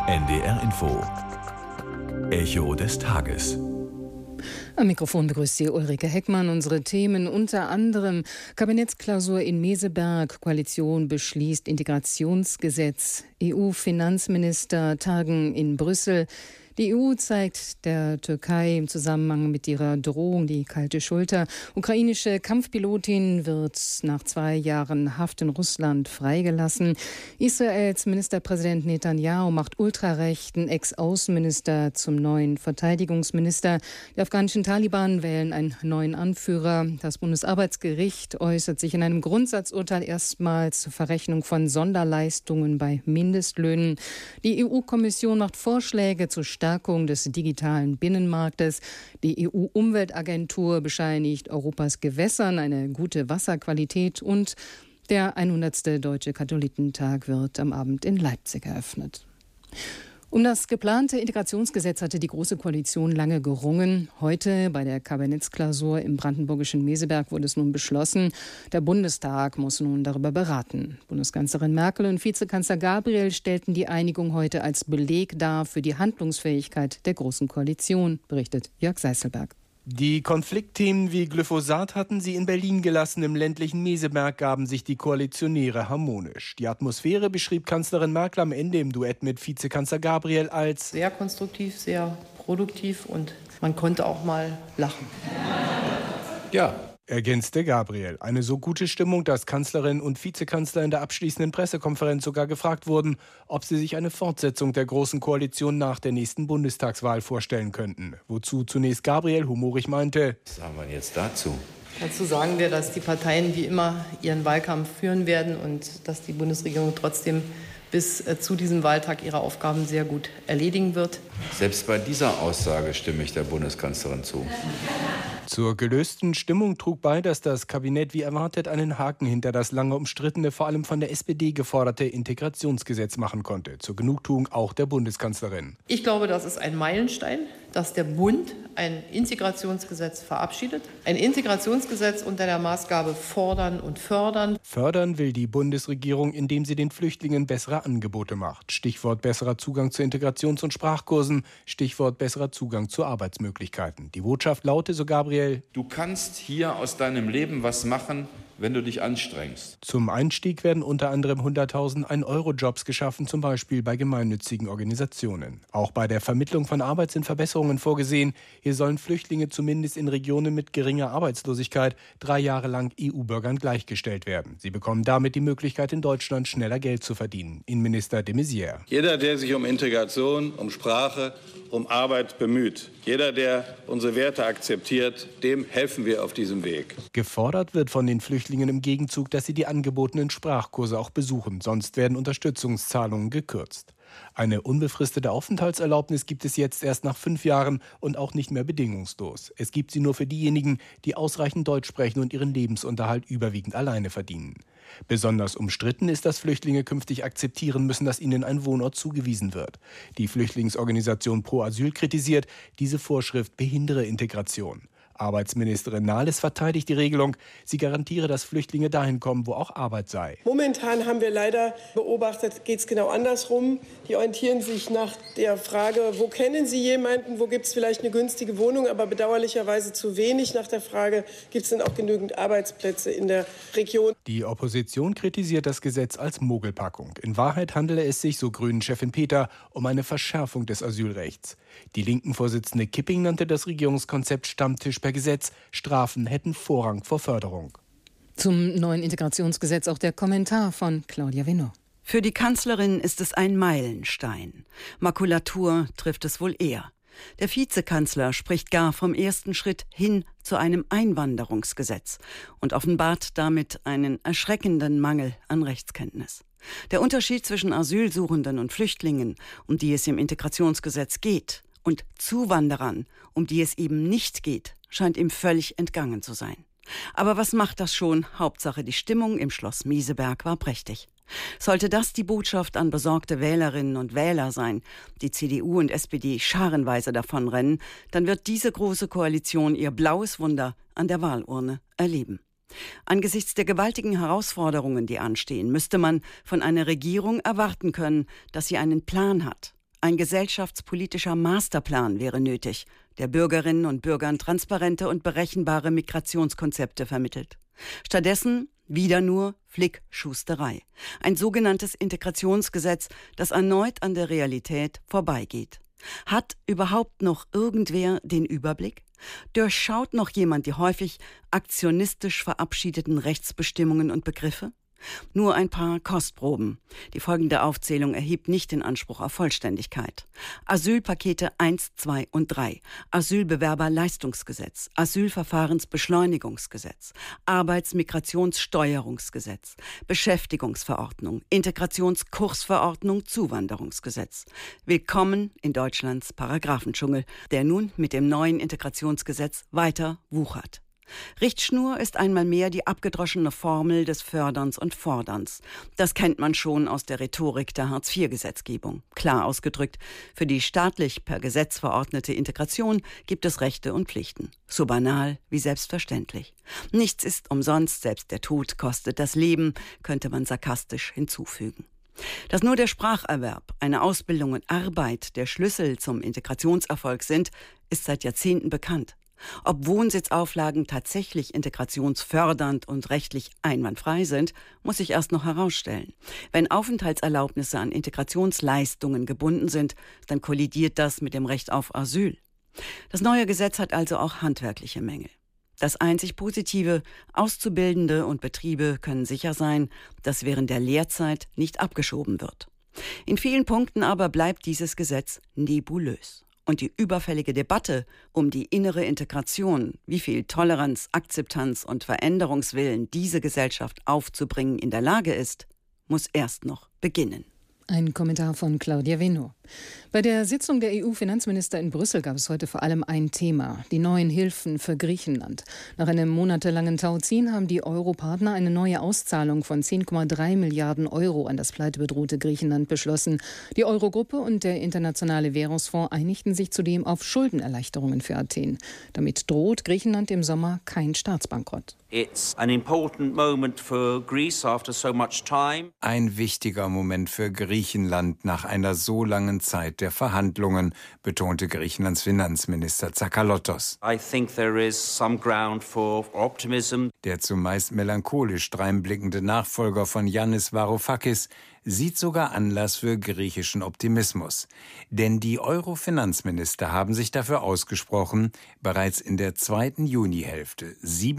NDR Info. Echo des Tages. Am Mikrofon begrüßt Sie Ulrike Heckmann. Unsere Themen unter anderem Kabinettsklausur in Meseberg, Koalition beschließt Integrationsgesetz, EU-Finanzminister tagen in Brüssel. Die EU zeigt der Türkei im Zusammenhang mit ihrer Drohung die kalte Schulter. Ukrainische Kampfpilotin wird nach 2 Jahren Haft in Russland freigelassen. Israels Ministerpräsident Netanyahu macht ultrarechten Ex-Außenminister zum neuen Verteidigungsminister. Die afghanischen Taliban wählen einen neuen Anführer. Das Bundesarbeitsgericht äußert sich in einem Grundsatzurteil erstmals zur Verrechnung von Sonderleistungen bei Mindestlöhnen. Die EU-Kommission macht Vorschläge zur Stärkung des digitalen Binnenmarktes. Die EU-Umweltagentur bescheinigt Europas Gewässern eine gute Wasserqualität und der 100. Deutsche Katholikentag wird am Abend in Leipzig eröffnet. Um das geplante Integrationsgesetz hatte die Große Koalition lange gerungen. Heute bei der Kabinettsklausur im brandenburgischen Meseberg wurde es nun beschlossen. Der Bundestag muss nun darüber beraten. Bundeskanzlerin Merkel und Vizekanzler Gabriel stellten die Einigung heute als Beleg dar für die Handlungsfähigkeit der Großen Koalition, berichtet Jörg Seißelberg. Die Konfliktthemen wie Glyphosat hatten sie in Berlin gelassen. Im ländlichen Meseberg gaben sich die Koalitionäre harmonisch. Die Atmosphäre beschrieb Kanzlerin Merkel am Ende im Duett mit Vizekanzler Gabriel als sehr konstruktiv, sehr produktiv und man konnte auch mal lachen. Ja, ergänzte Gabriel. Eine so gute Stimmung, dass Kanzlerin und Vizekanzler in der abschließenden Pressekonferenz sogar gefragt wurden, ob sie sich eine Fortsetzung der Großen Koalition nach der nächsten Bundestagswahl vorstellen könnten. Wozu zunächst Gabriel humorig meinte: Was sagen wir jetzt dazu? Dazu sagen wir, dass die Parteien wie immer ihren Wahlkampf führen werden und dass die Bundesregierung trotzdem bis zu diesem Wahltag ihre Aufgaben sehr gut erledigen wird. Selbst bei dieser Aussage stimme ich der Bundeskanzlerin zu. Zur gelösten Stimmung trug bei, dass das Kabinett wie erwartet einen Haken hinter das lange umstrittene, vor allem von der SPD geforderte Integrationsgesetz machen konnte. Zur Genugtuung auch der Bundeskanzlerin. Ich glaube, das ist ein Meilenstein, dass der Bund ein Integrationsgesetz verabschiedet. Ein Integrationsgesetz unter der Maßgabe fordern und fördern. Fördern will die Bundesregierung, indem sie den Flüchtlingen bessere Angebote macht. Stichwort besserer Zugang zu Integrations- und Sprachkursen. Stichwort besserer Zugang zu Arbeitsmöglichkeiten. Die Botschaft laute, so Gabriel: Du kannst hier aus deinem Leben was machen, wenn du dich anstrengst. Zum Einstieg werden unter anderem 100.000 1-Euro-Jobs geschaffen, zum Beispiel bei gemeinnützigen Organisationen. Auch bei der Vermittlung von Arbeit sind Verbesserungen vorgesehen. Hier sollen Flüchtlinge zumindest in Regionen mit geringer Arbeitslosigkeit 3 Jahre lang EU-Bürgern gleichgestellt werden. Sie bekommen damit die Möglichkeit, in Deutschland schneller Geld zu verdienen. Innenminister de Maizière. Jeder, der sich um Integration, um Sprache, um Arbeit bemüht, jeder, der unsere Werte akzeptiert, dem helfen wir auf diesem Weg. Gefordert wird von den Flüchtlingen im Gegenzug, dass sie die angebotenen Sprachkurse auch besuchen. Sonst werden Unterstützungszahlungen gekürzt. Eine unbefristete Aufenthaltserlaubnis gibt es jetzt erst nach 5 Jahren und auch nicht mehr bedingungslos. Es gibt sie nur für diejenigen, die ausreichend Deutsch sprechen und ihren Lebensunterhalt überwiegend alleine verdienen. Besonders umstritten ist, dass Flüchtlinge künftig akzeptieren müssen, dass ihnen ein Wohnort zugewiesen wird. Die Flüchtlingsorganisation Pro Asyl kritisiert, diese Vorschrift behindere Integration. Arbeitsministerin Nahles verteidigt die Regelung. Sie garantiere, dass Flüchtlinge dahin kommen, wo auch Arbeit sei. Momentan haben wir leider beobachtet, geht es genau andersrum. Die orientieren sich nach der Frage, wo kennen Sie jemanden, wo gibt es vielleicht eine günstige Wohnung, aber bedauerlicherweise zu wenig nach der Frage, gibt es denn auch genügend Arbeitsplätze in der Region. Die Opposition kritisiert das Gesetz als Mogelpackung. In Wahrheit handele es sich, so Grünen-Chefin Peter, um eine Verschärfung des Asylrechts. Die Linken-Vorsitzende Kipping nannte das Regierungskonzept Stammtisch per Gesetz. Strafen hätten Vorrang vor Förderung. Zum neuen Integrationsgesetz auch der Kommentar von Claudia Winnow. Für die Kanzlerin ist es ein Meilenstein. Makulatur trifft es wohl eher. Der Vizekanzler spricht gar vom ersten Schritt hin zu einem Einwanderungsgesetz und offenbart damit einen erschreckenden Mangel an Rechtskenntnis. Der Unterschied zwischen Asylsuchenden und Flüchtlingen, um die es im Integrationsgesetz geht, und Zuwanderern, um die es eben nicht geht, scheint ihm völlig entgangen zu sein. Aber was macht das schon? Hauptsache, die Stimmung im Schloss Meseberg war prächtig. Sollte das die Botschaft an besorgte Wählerinnen und Wähler sein, die CDU und SPD scharenweise davonrennen, dann wird diese große Koalition ihr blaues Wunder an der Wahlurne erleben. Angesichts der gewaltigen Herausforderungen, die anstehen, müsste man von einer Regierung erwarten können, dass sie einen Plan hat. Ein gesellschaftspolitischer Masterplan wäre nötig, der Bürgerinnen und Bürgern transparente und berechenbare Migrationskonzepte vermittelt. Stattdessen wieder nur Flickschusterei. Ein sogenanntes Integrationsgesetz, das erneut an der Realität vorbeigeht. Hat überhaupt noch irgendwer den Überblick? Durchschaut noch jemand die häufig aktionistisch verabschiedeten Rechtsbestimmungen und Begriffe? Nur ein paar Kostproben. Die folgende Aufzählung erhebt nicht den Anspruch auf Vollständigkeit. Asylpakete 1, 2 und 3, Asylbewerberleistungsgesetz, Asylverfahrensbeschleunigungsgesetz, Arbeitsmigrationssteuerungsgesetz, Beschäftigungsverordnung, Integrationskursverordnung, Zuwanderungsgesetz. Willkommen in Deutschlands Paragraphendschungel, der nun mit dem neuen Integrationsgesetz weiter wuchert. Richtschnur ist einmal mehr die abgedroschene Formel des Förderns und Forderns. Das kennt man schon aus der Rhetorik der Hartz-IV-Gesetzgebung. Klar ausgedrückt, für die staatlich per Gesetz verordnete Integration gibt es Rechte und Pflichten. So banal wie selbstverständlich. Nichts ist umsonst, selbst der Tod kostet das Leben, könnte man sarkastisch hinzufügen. Dass nur der Spracherwerb, eine Ausbildung und Arbeit der Schlüssel zum Integrationserfolg sind, ist seit Jahrzehnten bekannt. Ob Wohnsitzauflagen tatsächlich integrationsfördernd und rechtlich einwandfrei sind, muss sich erst noch herausstellen. Wenn Aufenthaltserlaubnisse an Integrationsleistungen gebunden sind, dann kollidiert das mit dem Recht auf Asyl. Das neue Gesetz hat also auch handwerkliche Mängel. Das einzig Positive: Auszubildende und Betriebe können sicher sein, dass während der Lehrzeit nicht abgeschoben wird. In vielen Punkten aber bleibt dieses Gesetz nebulös. Und die überfällige Debatte um die innere Integration, wie viel Toleranz, Akzeptanz und Veränderungswillen diese Gesellschaft aufzubringen in der Lage ist, muss erst noch beginnen. Ein Kommentar von Claudia Veno. Bei der Sitzung der EU-Finanzminister in Brüssel gab es heute vor allem ein Thema: die neuen Hilfen für Griechenland. Nach einem monatelangen Tauziehen haben die Euro-Partner eine neue Auszahlung von 10,3 Milliarden Euro an das pleitebedrohte Griechenland beschlossen. Die Eurogruppe und der Internationale Währungsfonds einigten sich zudem auf Schuldenerleichterungen für Athen. Damit droht Griechenland im Sommer kein Staatsbankrott. Ein wichtiger Moment für Griechenland nach einer so langen Zeit der Verhandlungen, betonte Griechenlands Finanzminister Tsakalotos. Der zumeist melancholisch dreinblickende Nachfolger von Yannis Varoufakis sieht sogar Anlass für griechischen Optimismus. Denn die Euro-Finanzminister haben sich dafür ausgesprochen, bereits in der zweiten Junihälfte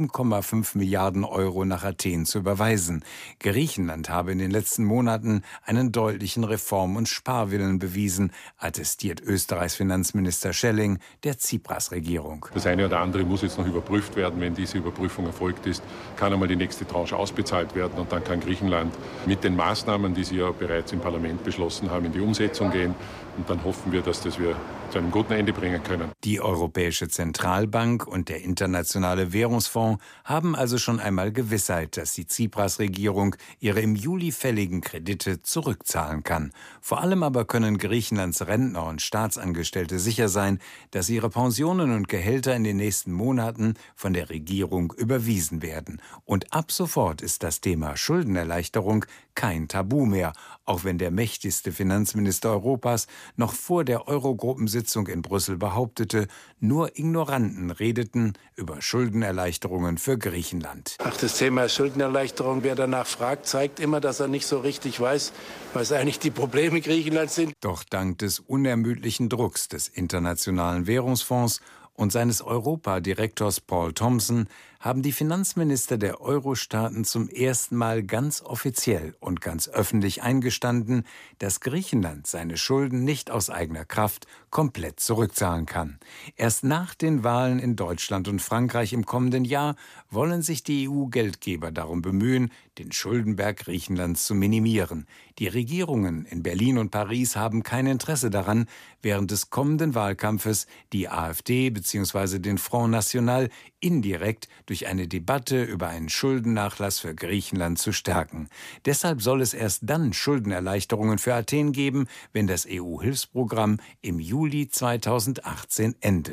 7,5 Milliarden Euro nach Athen zu überweisen. Griechenland habe in den letzten Monaten einen deutlichen Reform- und Sparwillen bewiesen, attestiert Österreichs Finanzminister Schelling der Tsipras-Regierung. Das eine oder andere muss jetzt noch überprüft werden. Wenn diese Überprüfung erfolgt ist, kann einmal die nächste Tranche ausbezahlt werden und dann kann Griechenland mit den Maßnahmen, die sie ja bereits im Parlament beschlossen haben, in die Umsetzung gehen. Und dann hoffen wir, dass wir zu einem guten Ende bringen können. Die Europäische Zentralbank und der Internationale Währungsfonds haben also schon einmal Gewissheit, dass die Tsipras-Regierung ihre im Juli fälligen Kredite zurückzahlen kann. Vor allem aber können Griechenlands Rentner und Staatsangestellte sicher sein, dass ihre Pensionen und Gehälter in den nächsten Monaten von der Regierung überwiesen werden. Und ab sofort ist das Thema Schuldenerleichterung kein Tabu mehr, auch wenn der mächtigste Finanzminister Europas noch vor der Eurogruppensitzung in Brüssel behauptete, nur Ignoranten redeten über Schuldenerleichterungen für Griechenland. Das Thema Schuldenerleichterung, wer danach fragt, zeigt immer, dass er nicht so richtig weiß, was eigentlich die Probleme Griechenlands sind. Doch dank des unermüdlichen Drucks des Internationalen Währungsfonds und seines Europa-Direktors Paul Thompson haben die Finanzminister der Euro-Staaten zum ersten Mal ganz offiziell und ganz öffentlich eingestanden, dass Griechenland seine Schulden nicht aus eigener Kraft komplett zurückzahlen kann. Erst nach den Wahlen in Deutschland und Frankreich im kommenden Jahr wollen sich die EU-Geldgeber darum bemühen, den Schuldenberg Griechenlands zu minimieren. Die Regierungen in Berlin und Paris haben kein Interesse daran, während des kommenden Wahlkampfes die AfD bzw. den Front National indirekt durch eine Debatte über einen Schuldennachlass für Griechenland zu stärken. Deshalb soll es erst dann Schuldenerleichterungen für Athen geben, wenn das EU-Hilfsprogramm im Juli 2018 endet.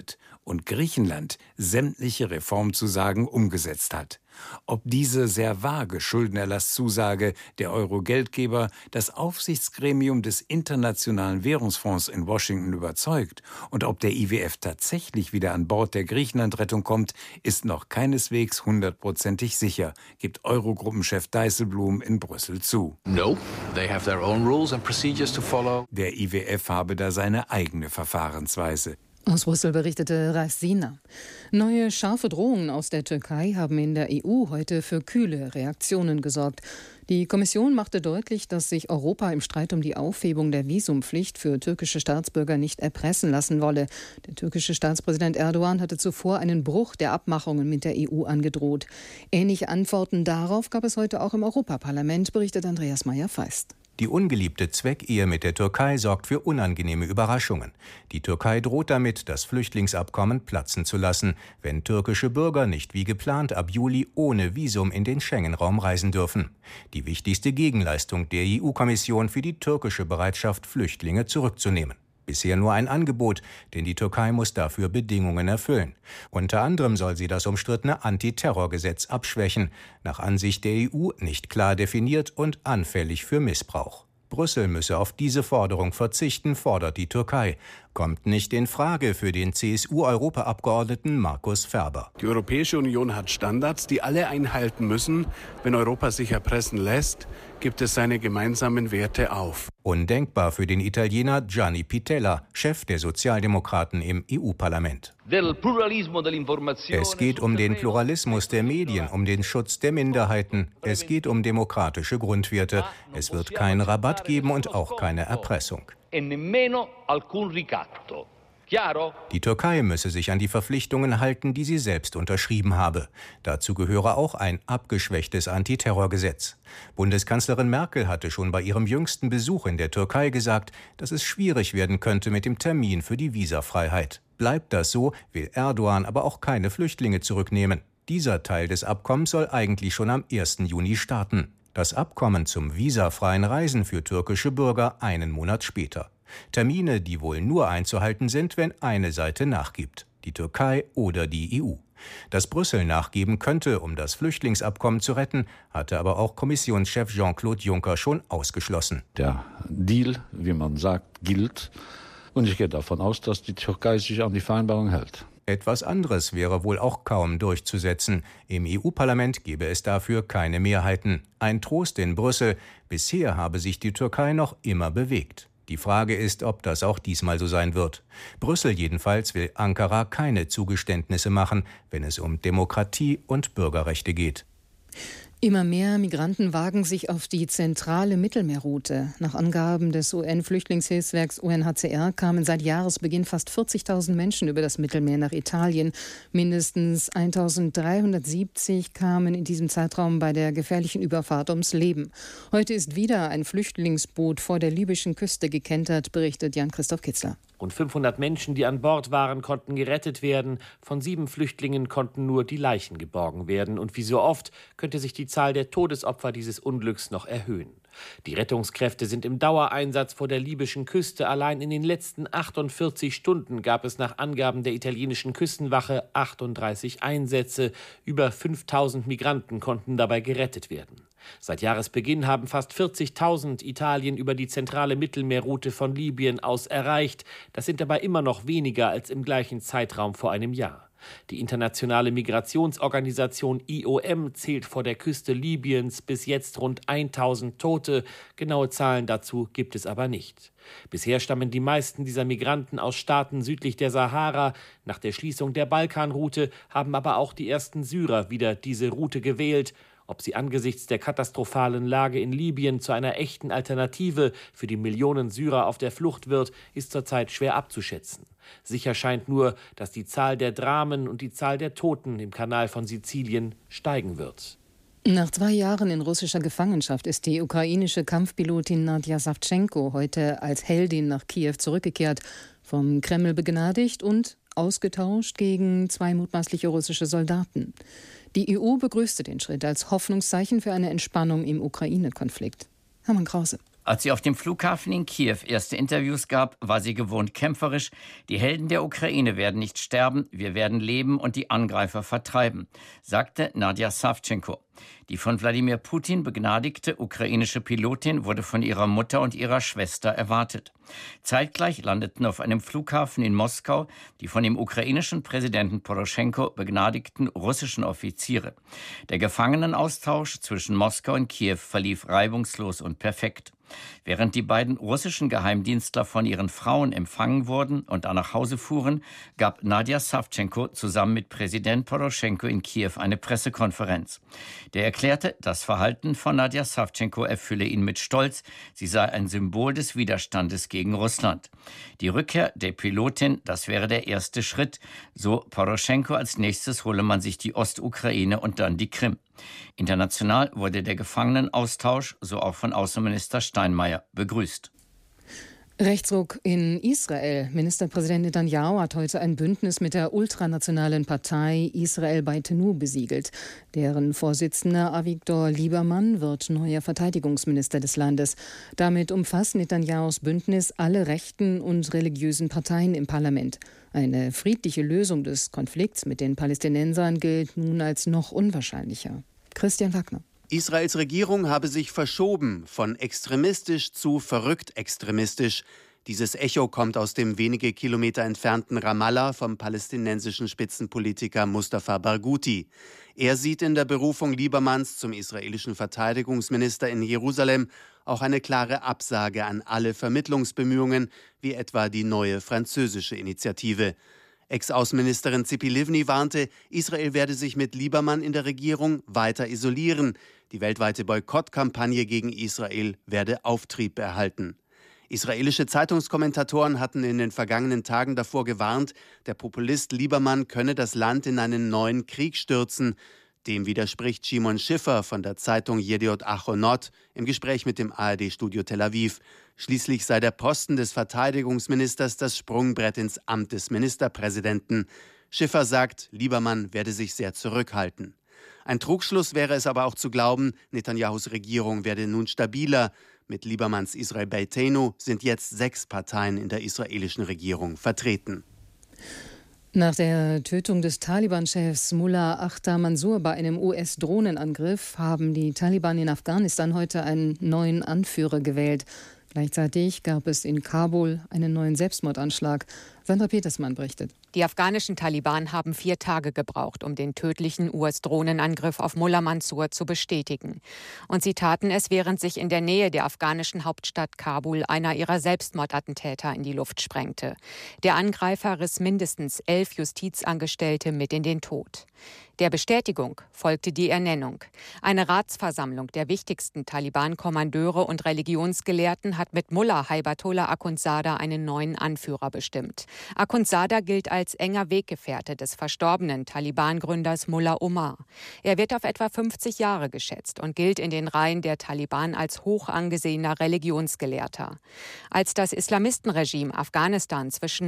und Griechenland sämtliche Reformzusagen umgesetzt hat. Ob diese sehr vage Schuldenerlasszusage der Euro-Geldgeber das Aufsichtsgremium des Internationalen Währungsfonds in Washington überzeugt und ob der IWF tatsächlich wieder an Bord der Griechenland-Rettung kommt, ist noch keineswegs 100%ig sicher, gibt Eurogruppenchef Dijsselbloem in Brüssel zu. No, they have their own rules and procedures to follow. Der IWF habe da seine eigene Verfahrensweise. Aus Brüssel berichtete Ralf Siener. Neue scharfe Drohungen aus der Türkei haben in der EU heute für kühle Reaktionen gesorgt. Die Kommission machte deutlich, dass sich Europa im Streit um die Aufhebung der Visumpflicht für türkische Staatsbürger nicht erpressen lassen wolle. Der türkische Staatspräsident Erdogan hatte zuvor einen Bruch der Abmachungen mit der EU angedroht. Ähnliche Antworten darauf gab es heute auch im Europaparlament, berichtet Andreas Meyer-Feist. Die ungeliebte Zweckehe mit der Türkei sorgt für unangenehme Überraschungen. Die Türkei droht damit, das Flüchtlingsabkommen platzen zu lassen, wenn türkische Bürger nicht wie geplant ab Juli ohne Visum in den Schengen-Raum reisen dürfen. Die wichtigste Gegenleistung der EU-Kommission für die türkische Bereitschaft, Flüchtlinge zurückzunehmen. Bisher nur ein Angebot, denn die Türkei muss dafür Bedingungen erfüllen. Unter anderem soll sie das umstrittene Antiterrorgesetz abschwächen, nach Ansicht der EU nicht klar definiert und anfällig für Missbrauch. Brüssel müsse auf diese Forderung verzichten, fordert die Türkei. Kommt nicht in Frage für den CSU-Europaabgeordneten Markus Ferber. Die Europäische Union hat Standards, die alle einhalten müssen. Wenn Europa sich erpressen lässt, gibt es seine gemeinsamen Werte auf. Undenkbar für den Italiener Gianni Pittella, Chef der Sozialdemokraten im EU-Parlament. Es geht um den Pluralismus der Medien, um den Schutz der Minderheiten. Es geht um demokratische Grundwerte. Es wird keinen Rabatt geben und auch keine Erpressung. Die Türkei müsse sich an die Verpflichtungen halten, die sie selbst unterschrieben habe. Dazu gehöre auch ein abgeschwächtes Antiterrorgesetz. Bundeskanzlerin Merkel hatte schon bei ihrem jüngsten Besuch in der Türkei gesagt, dass es schwierig werden könnte mit dem Termin für die Visafreiheit. Bleibt das so, will Erdogan aber auch keine Flüchtlinge zurücknehmen. Dieser Teil des Abkommens soll eigentlich schon am 1. Juni starten. Das Abkommen zum visafreien Reisen für türkische Bürger einen Monat später. Termine, die wohl nur einzuhalten sind, wenn eine Seite nachgibt, die Türkei oder die EU. Dass Brüssel nachgeben könnte, um das Flüchtlingsabkommen zu retten, hatte aber auch Kommissionschef Jean-Claude Juncker schon ausgeschlossen. Der Deal, wie man sagt, gilt. Und ich gehe davon aus, dass die Türkei sich an die Vereinbarung hält. Etwas anderes wäre wohl auch kaum durchzusetzen. Im EU-Parlament gäbe es dafür keine Mehrheiten. Ein Trost in Brüssel: Bisher habe sich die Türkei noch immer bewegt. Die Frage ist, ob das auch diesmal so sein wird. Brüssel jedenfalls will Ankara keine Zugeständnisse machen, wenn es um Demokratie und Bürgerrechte geht. Immer mehr Migranten wagen sich auf die zentrale Mittelmeerroute. Nach Angaben des UN-Flüchtlingshilfswerks UNHCR kamen seit Jahresbeginn fast 40.000 Menschen über das Mittelmeer nach Italien. Mindestens 1.370 kamen in diesem Zeitraum bei der gefährlichen Überfahrt ums Leben. Heute ist wieder ein Flüchtlingsboot vor der libyschen Küste gekentert, berichtet Jan-Christoph Kitzler. Rund 500 Menschen, die an Bord waren, konnten gerettet werden. Von 7 Flüchtlingen konnten nur die Leichen geborgen werden. Und wie so oft könnte sich die Zahl der Todesopfer dieses Unglücks noch erhöhen. Die Rettungskräfte sind im Dauereinsatz vor der libyschen Küste. Allein in den letzten 48 Stunden gab es nach Angaben der italienischen Küstenwache 38 Einsätze. Über 5.000 Migranten konnten dabei gerettet werden. Seit Jahresbeginn haben fast 40.000 Italien über die zentrale Mittelmeerroute von Libyen aus erreicht. Das sind dabei immer noch weniger als im gleichen Zeitraum vor einem Jahr. Die internationale Migrationsorganisation IOM zählt vor der Küste Libyens bis jetzt rund 1.000 Tote. Genaue Zahlen dazu gibt es aber nicht. Bisher stammen die meisten dieser Migranten aus Staaten südlich der Sahara. Nach der Schließung der Balkanroute haben aber auch die ersten Syrer wieder diese Route gewählt. Ob sie angesichts der katastrophalen Lage in Libyen zu einer echten Alternative für die Millionen Syrer auf der Flucht wird, ist zurzeit schwer abzuschätzen. Sicher scheint nur, dass die Zahl der Dramen und die Zahl der Toten im Kanal von Sizilien steigen wird. Nach 2 Jahren in russischer Gefangenschaft ist die ukrainische Kampfpilotin Nadja Savtschenko heute als Heldin nach Kiew zurückgekehrt, vom Kreml begnadigt und ausgetauscht gegen 2 mutmaßliche russische Soldaten. Die EU begrüßte den Schritt als Hoffnungszeichen für eine Entspannung im Ukraine-Konflikt. Hermann Krause. Als sie auf dem Flughafen in Kiew erste Interviews gab, war sie gewohnt kämpferisch. Die Helden der Ukraine werden nicht sterben, wir werden leben und die Angreifer vertreiben, sagte Nadja Savchenko. Die von Wladimir Putin begnadigte ukrainische Pilotin wurde von ihrer Mutter und ihrer Schwester erwartet. Zeitgleich landeten auf einem Flughafen in Moskau die von dem ukrainischen Präsidenten Poroschenko begnadigten russischen Offiziere. Der Gefangenenaustausch zwischen Moskau und Kiew verlief reibungslos und perfekt. Während die beiden russischen Geheimdienstler von ihren Frauen empfangen wurden und dann nach Hause fuhren, gab Nadja Savchenko zusammen mit Präsident Poroschenko in Kiew eine Pressekonferenz. Der erklärte, das Verhalten von Nadja Savchenko erfülle ihn mit Stolz. Sie sei ein Symbol des Widerstandes gegen Russland. Die Rückkehr der Pilotin, das wäre der erste Schritt. So Poroschenko, als nächstes hole man sich die Ostukraine und dann die Krim. International wurde der Gefangenenaustausch, so auch von Außenminister Steinmeier, begrüßt. Rechtsruck in Israel. Ministerpräsident Netanyahu hat heute ein Bündnis mit der ultranationalen Partei Israel Beitenu besiegelt. Deren Vorsitzender Avigdor Liebermann wird neuer Verteidigungsminister des Landes. Damit umfasst Netanyahus Bündnis alle rechten und religiösen Parteien im Parlament. Eine friedliche Lösung des Konflikts mit den Palästinensern gilt nun als noch unwahrscheinlicher. Christian Wagner. Israels Regierung habe sich verschoben, von extremistisch zu verrückt extremistisch. Dieses Echo kommt aus dem wenige Kilometer entfernten Ramallah vom palästinensischen Spitzenpolitiker Mustafa Barghouti. Er sieht in der Berufung Liebermanns zum israelischen Verteidigungsminister in Jerusalem auch eine klare Absage an alle Vermittlungsbemühungen, wie etwa die neue französische Initiative. Ex-Außenministerin Tzipi Livni warnte, Israel werde sich mit Liebermann in der Regierung weiter isolieren. Die weltweite Boykottkampagne gegen Israel werde Auftrieb erhalten. Israelische Zeitungskommentatoren hatten in den vergangenen Tagen davor gewarnt, der Populist Liebermann könne das Land in einen neuen Krieg stürzen. Dem widerspricht Shimon Schiffer von der Zeitung Yediot Achronot im Gespräch mit dem ARD-Studio Tel Aviv. Schließlich sei der Posten des Verteidigungsministers das Sprungbrett ins Amt des Ministerpräsidenten. Schiffer sagt, Liebermann werde sich sehr zurückhalten. Ein Trugschluss wäre es aber auch zu glauben, Netanyahus Regierung werde nun stabiler. Mit Liebermanns Israel Beitenu sind jetzt 6 Parteien in der israelischen Regierung vertreten. Nach der Tötung des Taliban-Chefs Mullah Akhtar Mansour bei einem US-Drohnenangriff haben die Taliban in Afghanistan heute einen neuen Anführer gewählt. Gleichzeitig gab es in Kabul einen neuen Selbstmordanschlag. Sandra Petersmann berichtet. Die afghanischen Taliban haben 4 Tage gebraucht, um den tödlichen US-Drohnenangriff auf Mullah Mansour zu bestätigen. Und sie taten es, während sich in der Nähe der afghanischen Hauptstadt Kabul einer ihrer Selbstmordattentäter in die Luft sprengte. Der Angreifer riss mindestens 11 Justizangestellte mit in den Tod. Der Bestätigung folgte die Ernennung. Eine Ratsversammlung der wichtigsten Taliban-Kommandeure und Religionsgelehrten hat mit Mullah Haibatullah Akhundzada einen neuen Anführer bestimmt. Akhundzada gilt als enger Weggefährte des verstorbenen Taliban-Gründers Mullah Omar. Er wird auf etwa 50 Jahre geschätzt und gilt in den Reihen der Taliban als hoch angesehener Religionsgelehrter. Als das Islamistenregime Afghanistan zwischen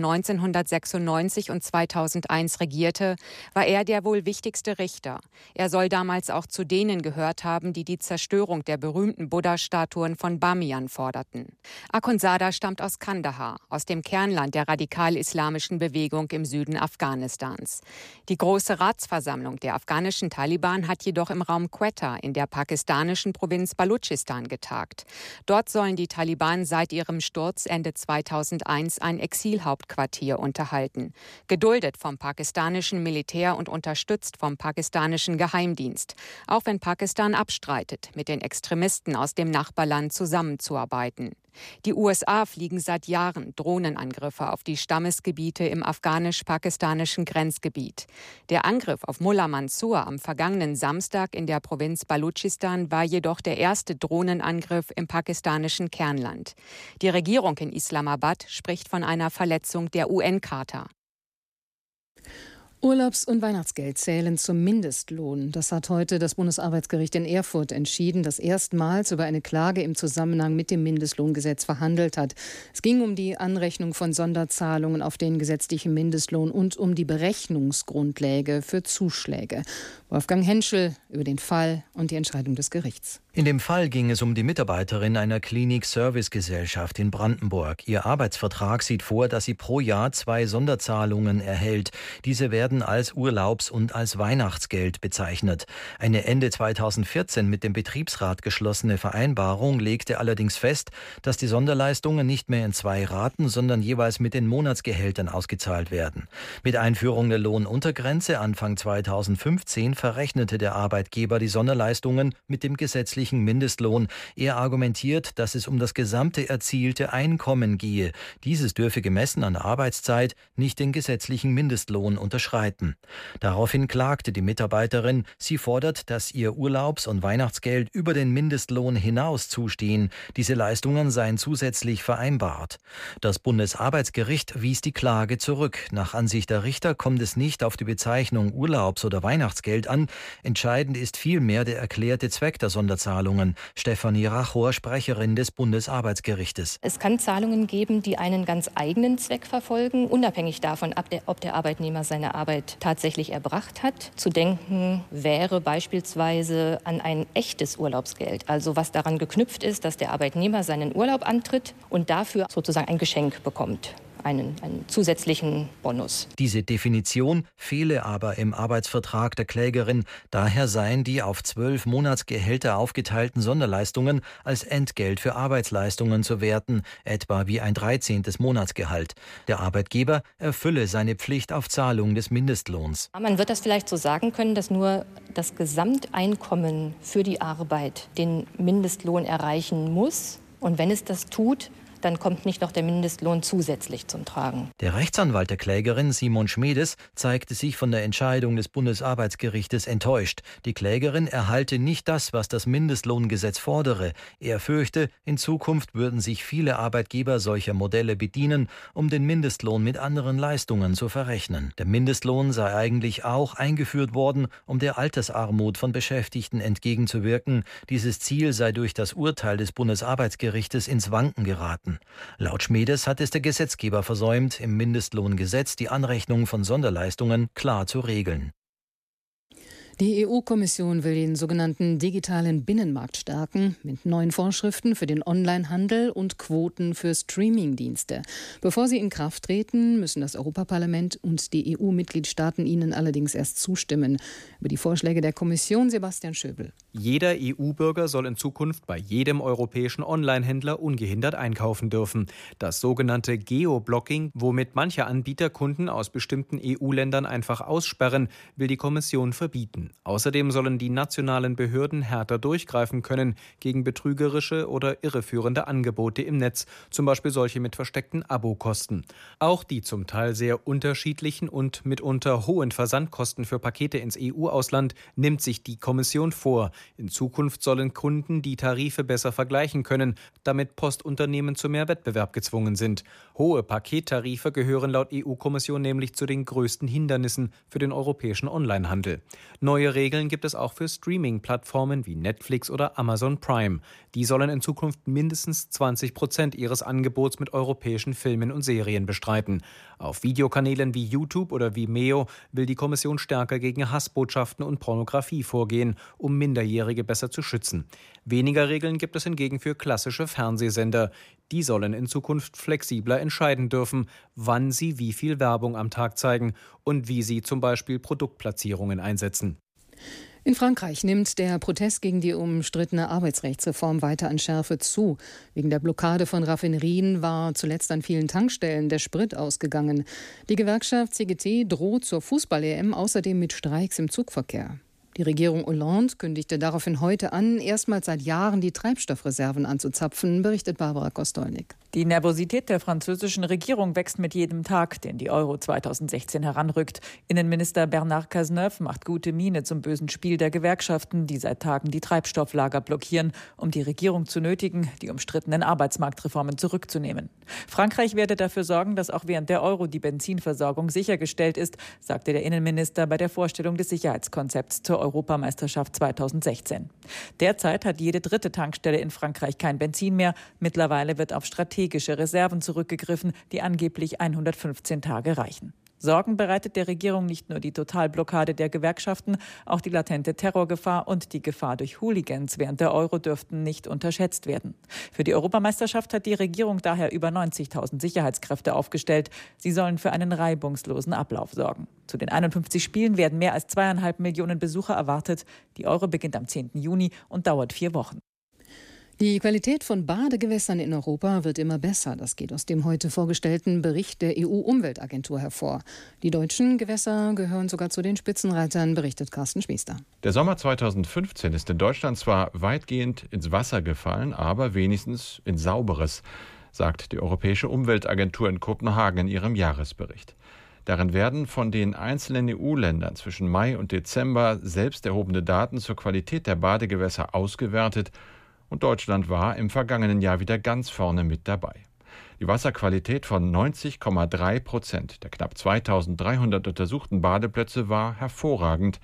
1996 und 2001 regierte, war er der wohl wichtigste Richter. Er soll damals auch zu denen gehört haben, die die Zerstörung der berühmten Buddha-Statuen von Bamiyan forderten. Akhundzada stammt aus Kandahar, aus dem Kernland der radikal-islamischen Bewegung im Süden Afghanistans. Die große Ratsversammlung der afghanischen Taliban hat jedoch im Raum Quetta in der pakistanischen Provinz Baluchistan getagt. Dort sollen die Taliban seit ihrem Sturz Ende 2001 ein Exilhauptquartier unterhalten. Geduldet vom pakistanischen Militär und unterstützt vom pakistanischen Geheimdienst. Auch wenn Pakistan abstreitet, mit den Extremisten aus dem Nachbarland zusammenzuarbeiten. Die USA fliegen seit Jahren Drohnenangriffe auf die Stammesgebiete im afghanisch-pakistanischen Grenzgebiet. Der Angriff auf Mullah Mansour am vergangenen Samstag in der Provinz Baluchistan war jedoch der erste Drohnenangriff im pakistanischen Kernland. Die Regierung in Islamabad spricht von einer Verletzung der UN-Charta. Urlaubs- und Weihnachtsgeld zählen zum Mindestlohn. Das hat heute das Bundesarbeitsgericht in Erfurt entschieden, das erstmals über eine Klage im Zusammenhang mit dem Mindestlohngesetz verhandelt hat. Es ging um die Anrechnung von Sonderzahlungen auf den gesetzlichen Mindestlohn und um die Berechnungsgrundlage für Zuschläge. Wolfgang Henschel über den Fall und die Entscheidung des Gerichts. In dem Fall ging es um die Mitarbeiterin einer Klinik-Service-Gesellschaft in Brandenburg. Ihr Arbeitsvertrag sieht vor, dass sie pro Jahr 2 Sonderzahlungen erhält. Diese werden als Urlaubs- und als Weihnachtsgeld bezeichnet. Eine Ende 2014 mit dem Betriebsrat geschlossene Vereinbarung legte allerdings fest, dass die Sonderleistungen nicht mehr in 2 Raten, sondern jeweils mit den Monatsgehältern ausgezahlt werden. Mit Einführung der Lohnuntergrenze Anfang 2015 verrechnete der Arbeitgeber die Sonderleistungen mit dem gesetzlichen Mindestlohn. Er argumentiert, dass es um das gesamte erzielte Einkommen gehe. Dieses dürfe gemessen an der Arbeitszeit nicht den gesetzlichen Mindestlohn unterschreiten. Daraufhin klagte die Mitarbeiterin. Sie fordert, dass ihr Urlaubs- und Weihnachtsgeld über den Mindestlohn hinaus zustehen. Diese Leistungen seien zusätzlich vereinbart. Das Bundesarbeitsgericht wies die Klage zurück. Nach Ansicht der Richter kommt es nicht auf die Bezeichnung Urlaubs- oder Weihnachtsgeld an. Entscheidend ist vielmehr der erklärte Zweck der Sonderzahlungen. Stefanie Rachor, Sprecherin des Bundesarbeitsgerichtes. Es kann Zahlungen geben, die einen ganz eigenen Zweck verfolgen, unabhängig davon, ob der Arbeitnehmer seine Arbeit tatsächlich erbracht hat. Zu denken wäre beispielsweise an ein echtes Urlaubsgeld, also was daran geknüpft ist, dass der Arbeitnehmer seinen Urlaub antritt und dafür sozusagen ein Geschenk bekommt. Einen zusätzlichen Bonus. Diese Definition fehle aber im Arbeitsvertrag der Klägerin. Daher seien die auf 12 Monatsgehälter aufgeteilten Sonderleistungen als Entgelt für Arbeitsleistungen zu werten, etwa wie ein 13. Monatsgehalt. Der Arbeitgeber erfülle seine Pflicht auf Zahlung des Mindestlohns. Man wird das vielleicht so sagen können, dass nur das Gesamteinkommen für die Arbeit den Mindestlohn erreichen muss. Und wenn es das tut, dann kommt nicht noch der Mindestlohn zusätzlich zum Tragen. Der Rechtsanwalt der Klägerin, Simon Schmedes, zeigte sich von der Entscheidung des Bundesarbeitsgerichtes enttäuscht. Die Klägerin erhalte nicht das, was das Mindestlohngesetz fordere. Er fürchte, in Zukunft würden sich viele Arbeitgeber solcher Modelle bedienen, um den Mindestlohn mit anderen Leistungen zu verrechnen. Der Mindestlohn sei eigentlich auch eingeführt worden, um der Altersarmut von Beschäftigten entgegenzuwirken. Dieses Ziel sei durch das Urteil des Bundesarbeitsgerichtes ins Wanken geraten. Laut Schmedes hat es der Gesetzgeber versäumt, im Mindestlohngesetz die Anrechnung von Sonderleistungen klar zu regeln. Die EU-Kommission will den sogenannten digitalen Binnenmarkt stärken mit neuen Vorschriften für den Onlinehandel und Quoten für Streamingdienste. Bevor sie in Kraft treten, müssen das Europaparlament und die EU-Mitgliedstaaten ihnen allerdings erst zustimmen. Über die Vorschläge der Kommission Sebastian Schöbel. Jeder EU-Bürger soll in Zukunft bei jedem europäischen Onlinehändler ungehindert einkaufen dürfen. Das sogenannte Geoblocking, womit manche Anbieter Kunden aus bestimmten EU-Ländern einfach aussperren, will die Kommission verbieten. Außerdem sollen die nationalen Behörden härter durchgreifen können gegen betrügerische oder irreführende Angebote im Netz, zum Beispiel solche mit versteckten Abokosten. Auch die zum Teil sehr unterschiedlichen und mitunter hohen Versandkosten für Pakete ins EU-Ausland nimmt sich die Kommission vor. In Zukunft sollen Kunden die Tarife besser vergleichen können, damit Postunternehmen zu mehr Wettbewerb gezwungen sind. Hohe Pakettarife gehören laut EU-Kommission nämlich zu den größten Hindernissen für den europäischen Onlinehandel. Neue Regeln gibt es auch für Streaming-Plattformen wie Netflix oder Amazon Prime. Die sollen in Zukunft mindestens 20% ihres Angebots mit europäischen Filmen und Serien bestreiten. Auf Videokanälen wie YouTube oder Vimeo will die Kommission stärker gegen Hassbotschaften und Pornografie vorgehen, um Minderjährige besser zu schützen. Weniger Regeln gibt es hingegen für klassische Fernsehsender. Die sollen in Zukunft flexibler entscheiden dürfen, wann sie wie viel Werbung am Tag zeigen und wie sie zum Beispiel Produktplatzierungen einsetzen. In Frankreich nimmt der Protest gegen die umstrittene Arbeitsrechtsreform weiter an Schärfe zu. Wegen der Blockade von Raffinerien war zuletzt an vielen Tankstellen der Sprit ausgegangen. Die Gewerkschaft CGT droht zur Fußball-EM außerdem mit Streiks im Zugverkehr. Die Regierung Hollande kündigte daraufhin heute an, erstmals seit Jahren die Treibstoffreserven anzuzapfen, berichtet Barbara Kostolnik. Die Nervosität der französischen Regierung wächst mit jedem Tag, den die Euro 2016 heranrückt. Innenminister Bernard Cazeneuve macht gute Miene zum bösen Spiel der Gewerkschaften, die seit Tagen die Treibstofflager blockieren, um die Regierung zu nötigen, die umstrittenen Arbeitsmarktreformen zurückzunehmen. Frankreich werde dafür sorgen, dass auch während der Euro die Benzinversorgung sichergestellt ist, sagte der Innenminister bei der Vorstellung des Sicherheitskonzepts zur Europameisterschaft 2016. Derzeit hat jede dritte Tankstelle in Frankreich kein Benzin mehr. Mittlerweile wird auf strategische Reserven zurückgegriffen, die angeblich 115 Tage reichen. Sorgen bereitet der Regierung nicht nur die Totalblockade der Gewerkschaften, auch die latente Terrorgefahr und die Gefahr durch Hooligans während der Euro dürften nicht unterschätzt werden. Für die Europameisterschaft hat die Regierung daher über 90.000 Sicherheitskräfte aufgestellt. Sie sollen für einen reibungslosen Ablauf sorgen. Zu den 51 Spielen werden mehr als 2,5 Millionen Besucher erwartet. Die Euro beginnt am 10. Juni und dauert 4 Wochen. Die Qualität von Badegewässern in Europa wird immer besser. Das geht aus dem heute vorgestellten Bericht der EU-Umweltagentur hervor. Die deutschen Gewässer gehören sogar zu den Spitzenreitern, berichtet Carsten Schmiester. Der Sommer 2015 ist in Deutschland zwar weitgehend ins Wasser gefallen, aber wenigstens in sauberes, sagt die Europäische Umweltagentur in Kopenhagen in ihrem Jahresbericht. Darin werden von den einzelnen EU-Ländern zwischen Mai und Dezember selbst erhobene Daten zur Qualität der Badegewässer ausgewertet. Und Deutschland war im vergangenen Jahr wieder ganz vorne mit dabei. Die Wasserqualität von 90,3% der knapp 2300 untersuchten Badeplätze war hervorragend.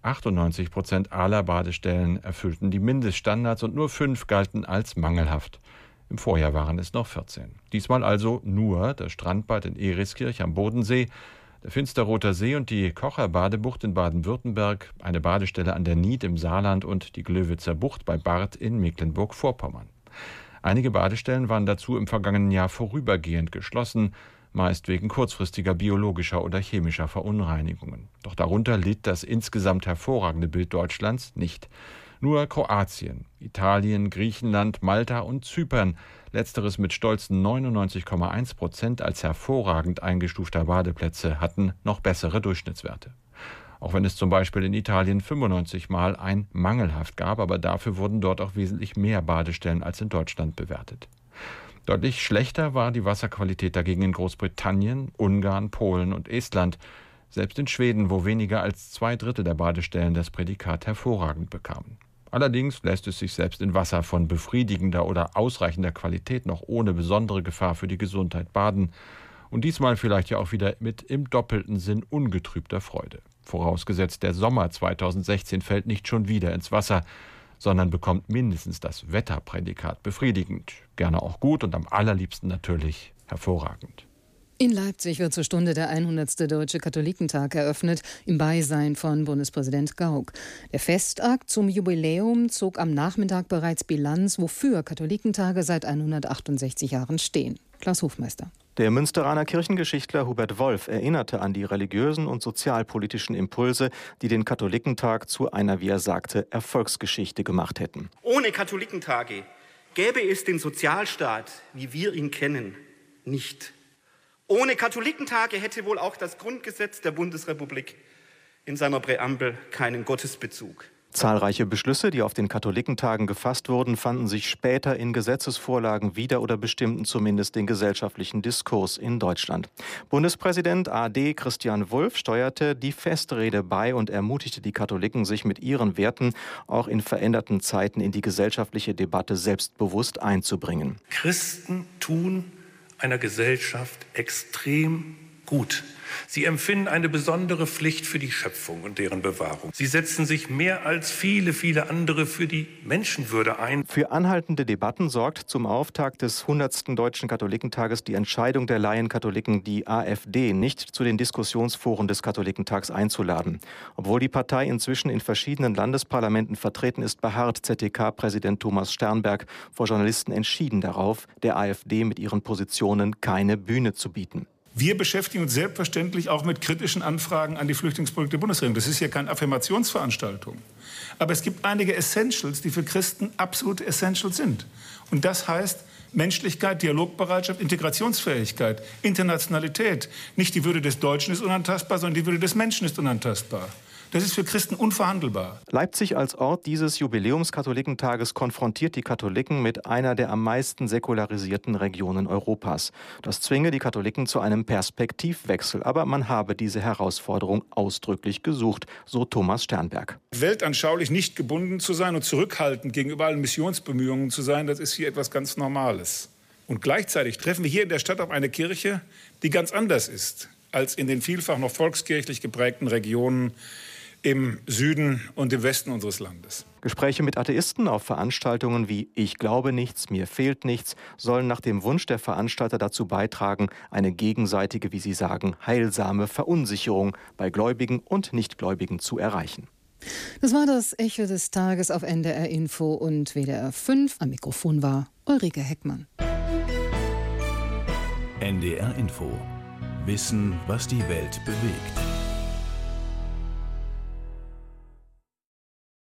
98% aller Badestellen erfüllten die Mindeststandards und nur 5 galten als mangelhaft. Im Vorjahr waren es noch 14. Diesmal also nur das Strandbad in Eriskirch am Bodensee, der Finsterroter See und die Kocher Badebucht in Baden-Württemberg, eine Badestelle an der Nied im Saarland und die Glöwitzer Bucht bei Barth in Mecklenburg-Vorpommern. Einige Badestellen waren dazu im vergangenen Jahr vorübergehend geschlossen, meist wegen kurzfristiger biologischer oder chemischer Verunreinigungen. Doch darunter litt das insgesamt hervorragende Bild Deutschlands nicht. Nur Kroatien, Italien, Griechenland, Malta und Zypern, letzteres mit stolzen 99,1% als hervorragend eingestufter Badeplätze, hatten noch bessere Durchschnittswerte. Auch wenn es zum Beispiel in Italien 95 Mal ein mangelhaft gab, aber dafür wurden dort auch wesentlich mehr Badestellen als in Deutschland bewertet. Deutlich schlechter war die Wasserqualität dagegen in Großbritannien, Ungarn, Polen und Estland. Selbst in Schweden, wo weniger als 2/3 der Badestellen das Prädikat hervorragend bekamen. Allerdings lässt es sich selbst in Wasser von befriedigender oder ausreichender Qualität noch ohne besondere Gefahr für die Gesundheit baden. Und diesmal vielleicht ja auch wieder mit im doppelten Sinn ungetrübter Freude. Vorausgesetzt, der Sommer 2016 fällt nicht schon wieder ins Wasser, sondern bekommt mindestens das Wetterprädikat befriedigend. Gerne auch gut und am allerliebsten natürlich hervorragend. In Leipzig wird zur Stunde der 100. Deutsche Katholikentag eröffnet, im Beisein von Bundespräsident Gauck. Der Festakt zum Jubiläum zog am Nachmittag bereits Bilanz, wofür Katholikentage seit 168 Jahren stehen. Klaus Hofmeister. Der Münsteraner Kirchengeschichtler Hubert Wolf erinnerte an die religiösen und sozialpolitischen Impulse, die den Katholikentag zu einer, wie er sagte, Erfolgsgeschichte gemacht hätten. Ohne Katholikentage gäbe es den Sozialstaat, wie wir ihn kennen, nicht. Ohne Katholikentage hätte wohl auch das Grundgesetz der Bundesrepublik in seiner Präambel keinen Gottesbezug. Zahlreiche Beschlüsse, die auf den Katholikentagen gefasst wurden, fanden sich später in Gesetzesvorlagen wieder oder bestimmten zumindest den gesellschaftlichen Diskurs in Deutschland. Bundespräsident AD Christian Wulff steuerte die Festrede bei und ermutigte die Katholiken, sich mit ihren Werten auch in veränderten Zeiten in die gesellschaftliche Debatte selbstbewusst einzubringen. Christen tun einer Gesellschaft extrem gut. Sie empfinden eine besondere Pflicht für die Schöpfung und deren Bewahrung. Sie setzen sich mehr als viele, viele andere für die Menschenwürde ein. Für anhaltende Debatten sorgt zum Auftakt des 100. Deutschen Katholikentages die Entscheidung der Laienkatholiken, die AfD nicht zu den Diskussionsforen des Katholikentags einzuladen. Obwohl die Partei inzwischen in verschiedenen Landesparlamenten vertreten ist, beharrt ZDK-Präsident Thomas Sternberg vor Journalisten entschieden darauf, der AfD mit ihren Positionen keine Bühne zu bieten. Wir beschäftigen uns selbstverständlich auch mit kritischen Anfragen an die Flüchtlingspolitik der Bundesregierung. Das ist hier keine Affirmationsveranstaltung. Aber es gibt einige Essentials, die für Christen absolute Essentials sind. Und das heißt Menschlichkeit, Dialogbereitschaft, Integrationsfähigkeit, Internationalität. Nicht die Würde des Deutschen ist unantastbar, sondern die Würde des Menschen ist unantastbar. Das ist für Christen unverhandelbar. Leipzig als Ort dieses Jubiläumskatholikentages konfrontiert die Katholiken mit einer der am meisten säkularisierten Regionen Europas. Das zwinge die Katholiken zu einem Perspektivwechsel. Aber man habe diese Herausforderung ausdrücklich gesucht, so Thomas Sternberg. Weltanschaulich nicht gebunden zu sein und zurückhaltend gegenüber allen Missionsbemühungen zu sein, das ist hier etwas ganz Normales. Und gleichzeitig treffen wir hier in der Stadt auf eine Kirche, die ganz anders ist als in den vielfach noch volkskirchlich geprägten Regionen im Süden und im Westen unseres Landes. Gespräche mit Atheisten auf Veranstaltungen wie Ich glaube nichts, mir fehlt nichts sollen nach dem Wunsch der Veranstalter dazu beitragen, eine gegenseitige, wie sie sagen, heilsame Verunsicherung bei Gläubigen und Nichtgläubigen zu erreichen. Das war das Echo des Tages auf NDR Info und WDR 5. Am Mikrofon war Ulrike Heckmann. NDR Info. Wissen, was die Welt bewegt.